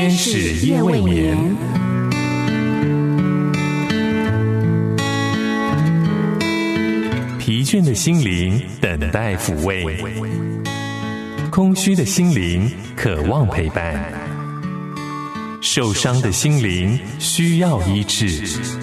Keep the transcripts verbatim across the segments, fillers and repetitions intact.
天使夜未眠。疲倦的心灵等待抚慰，空虚的心灵渴望陪伴，受伤的心灵需要医治。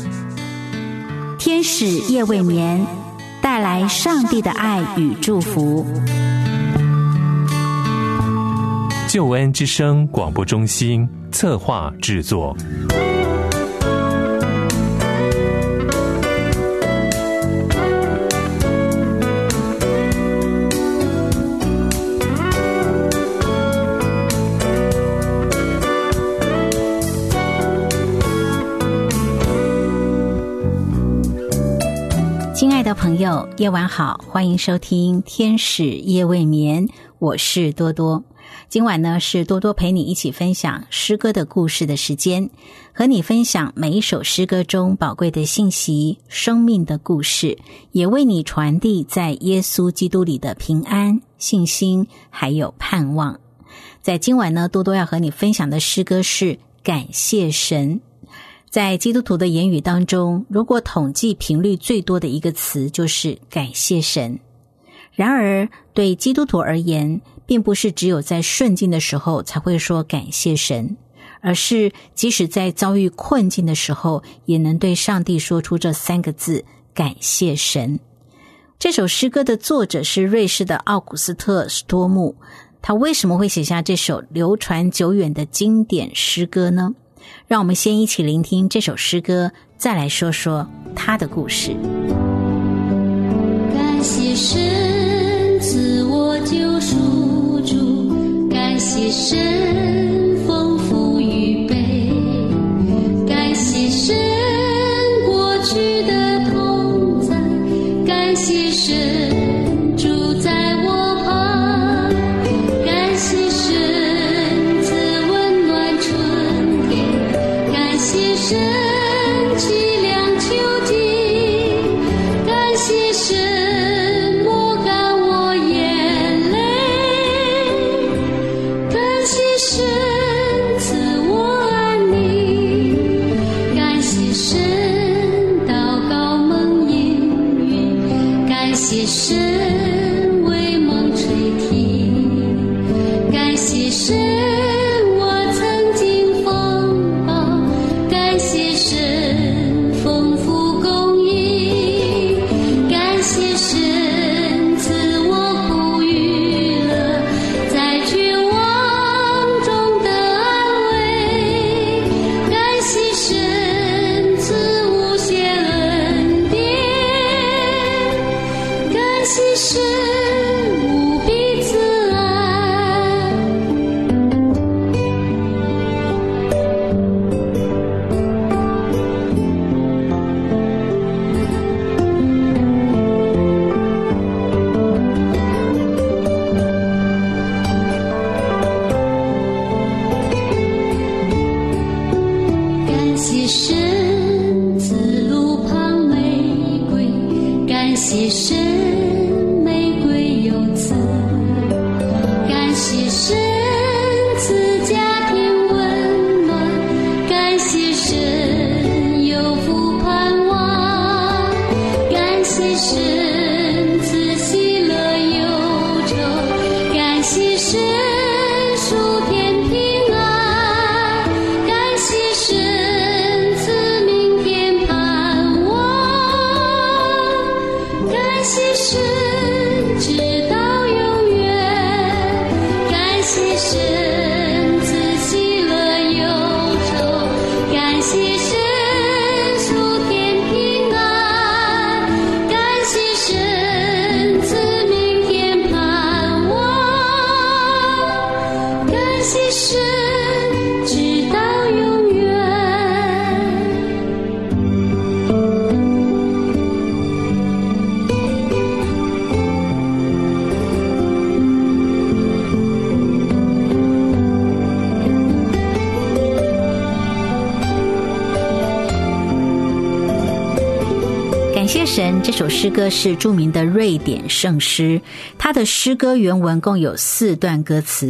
天使夜未眠，带来上帝的爱与祝福。 救恩之声广播中心策划制作。 亲爱的朋友，夜晚好，欢迎收听天使夜未眠，我是多多。今晚呢是多多陪你一起分享诗歌的故事的时间，和你分享每一首诗歌中宝贵的信息、生命的故事，也为你传递在耶稣基督里的平安、信心还有盼望。在今晚呢，多多要和你分享的诗歌是感谢神。在基督徒的言语当中，如果统计频率最多的一个词就是感谢神。然而对基督徒而言，并不是只有在顺境的时候才会说感谢神，而是即使在遭遇困境的时候，也能对上帝说出这三个字，感谢神。这首诗歌的作者是瑞士的奥古斯特·史多姆，他为什么会写下这首流传久远的经典诗歌呢？让我们先一起聆听这首诗歌，再来说说他的故事。 感谢神自我救赎主，感谢神丰富预备，感谢神过去的同在，感谢神住在我旁，感谢神赐温暖春天，感谢神凄凉秋季，感谢神抹干我眼泪，感谢神赐我安宁，感谢神祷告蒙应允，感谢神为梦垂听，感谢神我曾经风暴，感谢神丰富供应，感谢神赐我苦与乐，在绝望中的安慰，感谢神赐无限恩典，感谢神无比慈爱。感谢神赐路旁玫瑰，感谢神玫瑰有刺，感谢神赐家庭温暖，感谢神有福盼望，感谢神赐喜乐忧愁，感谢神属天平安，感谢神赐明天盼望，感谢神直到永远，感谢神赐喜乐忧愁，感谢神属天平安，感谢神赐明天盼望，感谢神直到永远。 感谢神这首诗歌是著名的瑞典圣诗，它的诗歌原文共有四段歌词，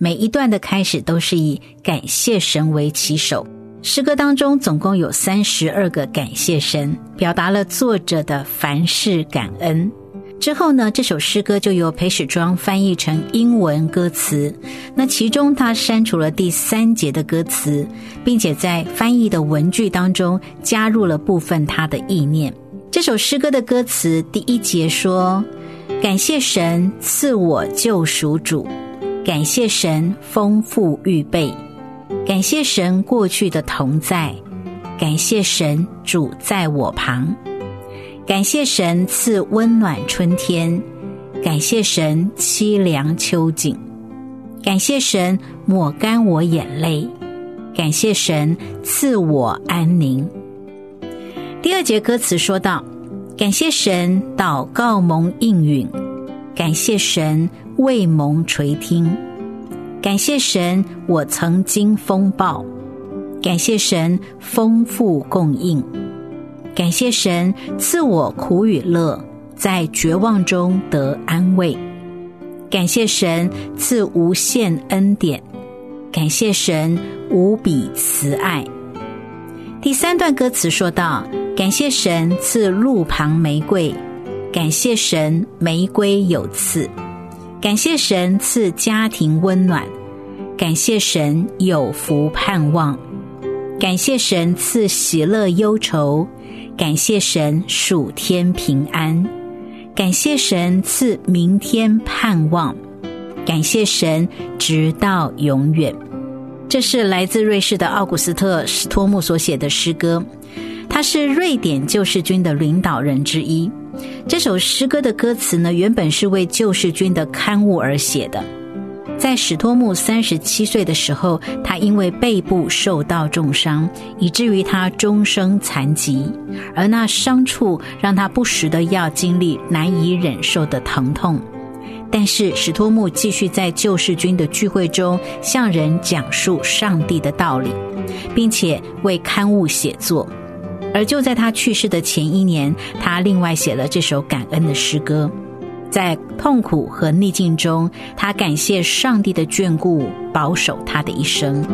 每一段的开始都是以感谢神为起手。诗歌当中总共有三十二个感谢神，表达了作者的凡事感恩。之后呢，这首诗歌就由裴史庄翻译成英文歌词，那其中他删除了第三节的歌词，并且在翻译的文句当中加入了部分他的意念。这首诗歌的歌词第一节说，感谢神赐我救赎主，感谢神丰富预备，感谢神过去的同在，感谢神主在我旁，感谢神赐温暖春天，感谢神凄凉秋景，感谢神抹干我眼泪，感谢神赐我安宁。第二节歌词说道，感谢神祷告蒙应允，感谢神未蒙垂听，感谢神我曾经风暴，感谢神丰富供应，感谢神赐我苦与乐，在绝望中得安慰，感谢神赐无限恩典，感谢神无比慈爱。第三段歌词说道，感谢神赐路旁玫瑰，感谢神玫瑰有刺，感谢神赐家庭温暖，感谢神有福盼望，感谢神赐喜乐忧愁，感谢神属天平安，感谢神赐明天盼望，感谢神直到永远。这是来自瑞士的奥古斯特·史托姆所写的诗歌，他是瑞典救世军的领导人之一。这首诗歌的歌词呢，原本是为救世军的刊物而写的。在史托姆三十七岁的时候，他因为背部受到重伤，以至于他终生残疾，而那伤处让他不时的要经历难以忍受的疼痛。但是史托姆继续在救世军的聚会中向人讲述上帝的道理，并且为刊物写作。而就在他去世的前一年，他另外写了这首感恩的诗歌。在痛苦和逆境中，他感谢上帝的眷顾，保守他的一生。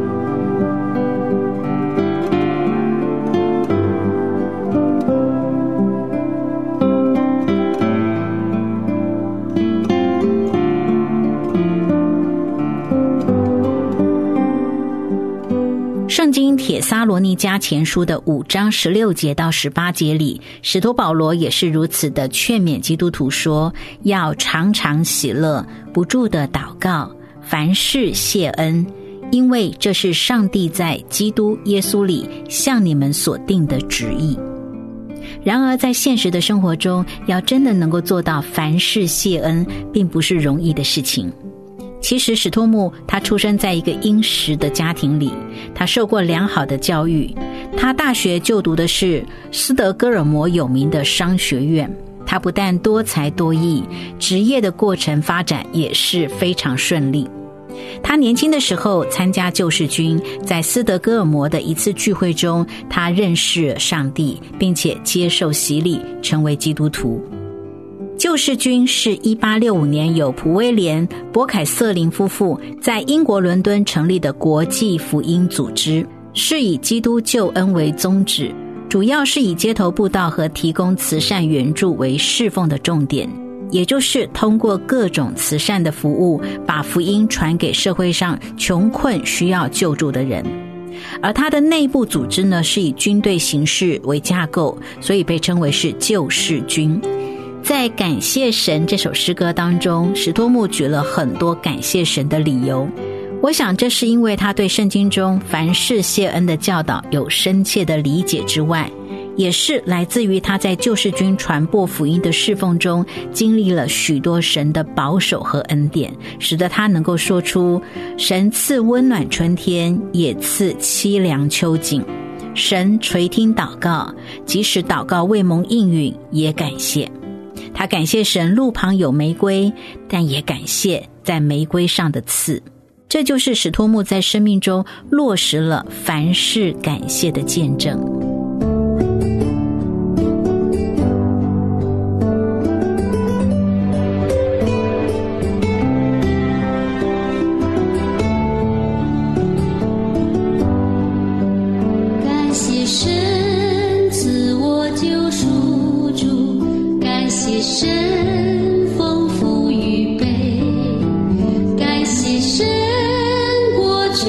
圣经帖撒罗尼迦前书的五章十六节到十八节里，使徒保罗也是如此的劝勉基督徒说，要常常喜乐，不住的祷告，凡事谢恩，因为这是上帝在基督耶稣里向你们所定的旨意。然而在现实的生活中，要真的能够做到凡事谢恩，并不是容易的事情。其实史托姆他出生在一个殷实的家庭里，他受过良好的教育，他大学就读的是斯德哥尔摩有名的商学院。他不但多才多艺，职业的过程发展也是非常顺利。他年轻的时候参加救世军，在斯德哥尔摩的一次聚会中，他认识上帝，并且接受洗礼，成为基督徒。救世军是一八六五年由普威廉·博凯瑟琳夫妇在英国伦敦成立的国际福音组织，是以基督救恩为宗旨，主要是以街头布道和提供慈善援助为侍奉的重点，也就是通过各种慈善的服务，把福音传给社会上穷困需要救助的人。而它的内部组织呢，是以军队形式为架构，所以被称为是救世军。在感谢神这首诗歌当中，史托姆举了很多感谢神的理由。我想这是因为他对圣经中凡事谢恩的教导有深切的理解之外，也是来自于他在救世军传播福音的侍奉中经历了许多神的保守和恩典，使得他能够说出神赐温暖春天，也赐凄凉秋景，神垂听祷告，即使祷告未蒙应允也感谢。他感谢神路旁有玫瑰，但也感谢在玫瑰上的刺。这就是史托姆在生命中落实了凡事感谢的见证。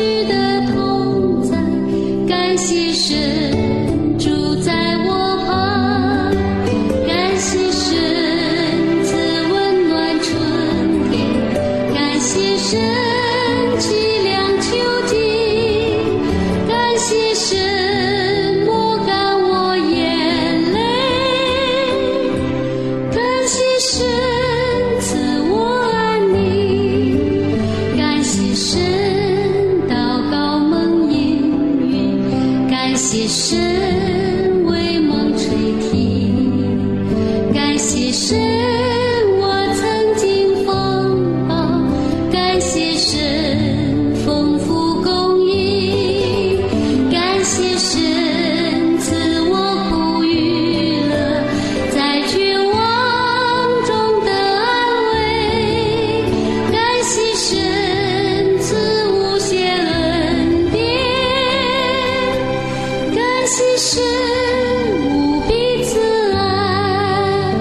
许的同在，感谢神住在我旁，感谢神赐温暖春天，感谢神凄凉秋季，感谢神抹干我眼泪，感谢神赐我安宁，感谢神祷告蒙应允，感谢神为梦垂听，感谢神我曾经风暴，感谢神丰富供应，感谢神赐我苦与乐，在绝望中的安慰，感谢神赐无限恩典，感谢神无比慈爱。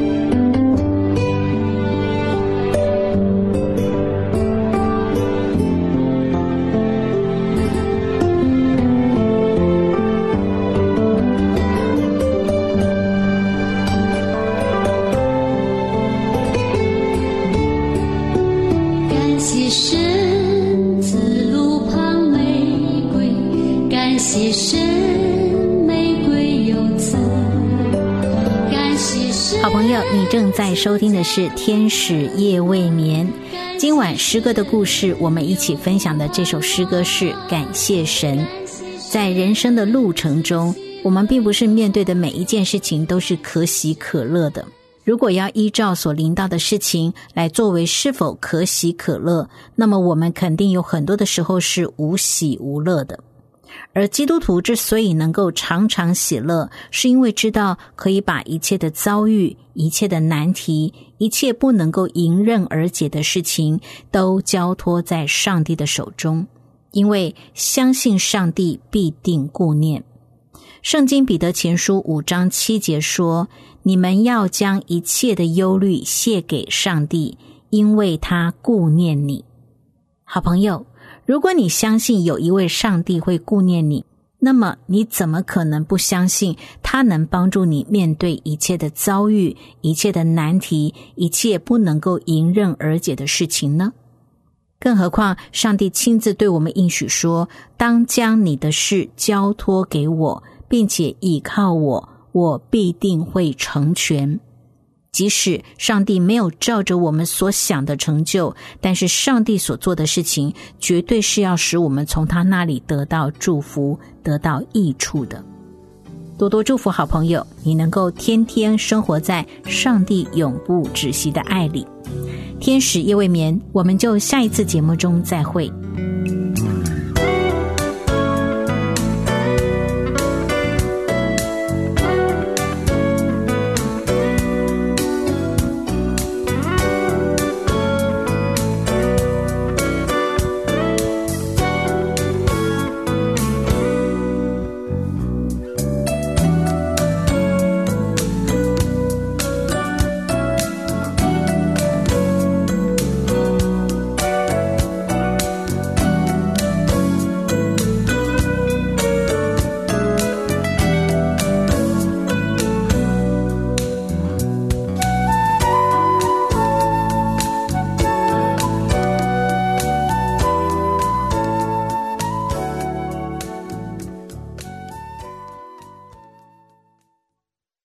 感谢神赐路旁玫瑰，感谢神玫瑰有刺，感谢神。 好朋友，你正在收听的是天使夜未眠。今晚诗歌的故事，我们一起分享的这首诗歌是感谢神。在人生的路程中，我们并不是面对的每一件事情都是可喜可乐的。如果要依照所临到的事情来作为是否可喜可乐，那么我们肯定有很多的时候是无喜无乐的。而基督徒之所以能够常常喜乐，是因为知道可以把一切的遭遇、一切的难题、一切不能够迎刃而解的事情都交托在上帝的手中，因为相信上帝必定顾念。圣经彼得前书五章七节说，你们要将一切的忧虑卸给上帝，因为他顾念你。好朋友，如果你相信有一位上帝会顾念你，那么你怎么可能不相信他能帮助你面对一切的遭遇、一切的难题、一切不能够迎刃而解的事情呢？更何况上帝亲自对我们应许说，当将你的事交托给我，并且倚靠我，我必定会成全。即使上帝没有照着我们所想的成就，但是上帝所做的事情绝对是要使我们从他那里得到祝福，得到益处的。多多祝福好朋友，你能够天天生活在上帝永不止息的爱里。天使夜未眠，我们就下一次节目中再会。